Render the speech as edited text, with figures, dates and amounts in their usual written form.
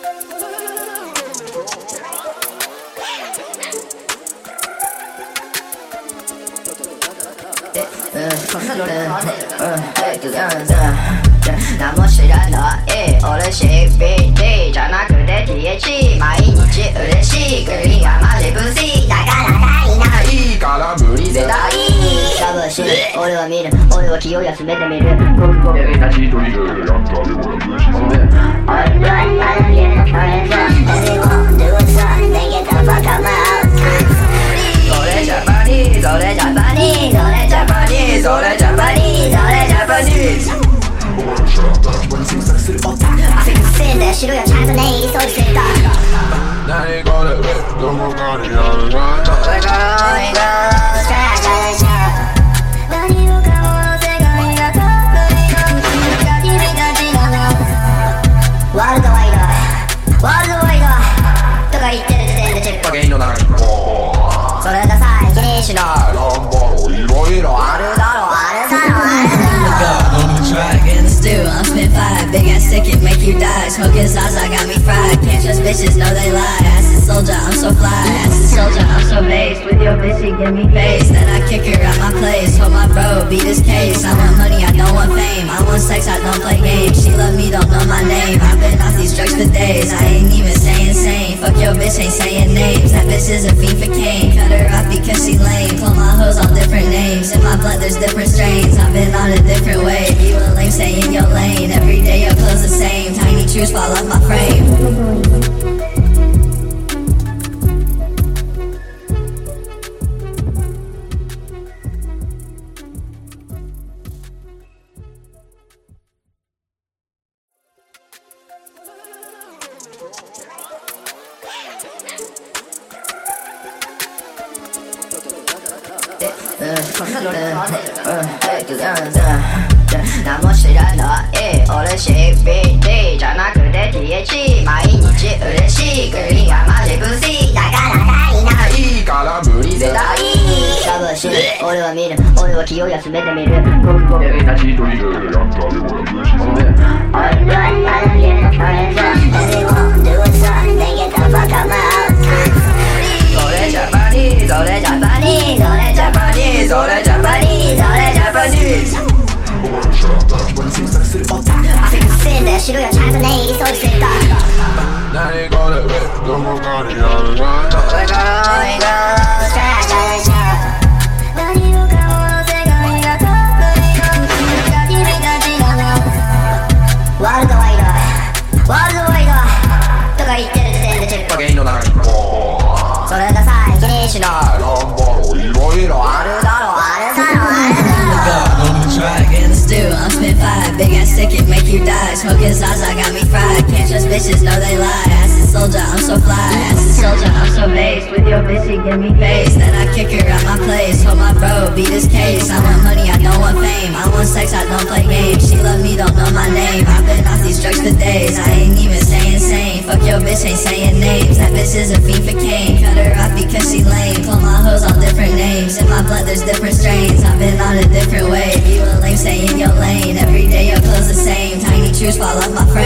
こんなのね何も知らない俺 CBD じゃなくて THC 毎日嬉しいグリーンはマジブシだから足りないから無理絶対多分知る俺は見る俺は気を休めてみるエナジードリルやったで俺は無視する Everyone do it son then get the fuck out my house それジャパニーズそれジャパニーズそれジャパニーズそれジャパニーズそれジャパニーズ汗稼いで白やちゃんとね急いでセンター何これどこかにあるなそれからいいなシャーシャーシャー何もかもの世界がかっこいいの君たちのワールドワイドワールドワイドとか言ってる時点でチェックゲインの中にそれダサい気にしろランバロいろいろあるだろあるだろあるだろ Track in the stew, I'm spin 5 big ass ticket, make you die. Smoking Zaza got me fried. Can't trust bitches, no they lie. Acid soldier, I'm so fly. Acid soldier, I'm so based. With your bitch, she give me face. Then I kick her out my place. Told my bro, beat his case. I want money, I don't want fame. I want sex, I don't play games. She love me, don't know my name. I've been off these drugs for days. I ain't even saying sane. Fuck your bitch, ain't saying names. That bitch is a fiend for cane. Cut her off because she lame. Call my hoes all different names. In my blood, there's different strains. I've been on a different wave. You a lame, stay in your lane. Every day your clothes the same. Tiny chews fall off my frame. こんなのね何も知らない俺 CBD じゃなくて THC 毎日嬉しいグリーンはマジブシだから足りないから無理絶対多分知る俺は見る俺は気を休めてみるエナジードリルやったで俺は無視する Everyone do it son then get the fuck out my house それジャパニーズそれジャパニーズそれジャパニーズそれジャパニーズそれジャパニーズ汗稼いで白やちゃんとね急いでセンター何これどこかにあるなそれからいいなシャーシャーシャー何もかもの世界がかっこいいの君たちのワールドワイドワールドワイドとか言ってる時点でチェックゲインの中にそれダサい気にしろランバロいろいろあるだろあるだろあるだろ Track in the stew, I'm spin 5 big ass ticket, make you die. Smoking Zaza got me fried. Can't trust bitches, no they lie. Acid soldier, I'm so fly. Acid soldier, I'm so based. With your bitch, she give me face. Then I kick her out my place. Told my bro, beat his case. I want money, I don't want fame. I want sex, I don't play games. She love me, don't know my name. I've been off these drugs for days. I ain't even saying sane. Fuck your bitch, ain't saying names. That bitch is a fiend for cane. Cut her off because she lame. Call my hoes all different names. In my blood, there's different strains. I've been on a different wave. You a lame, stay in your lane. Every day your clothes the same. Tiny chews fall off my frame.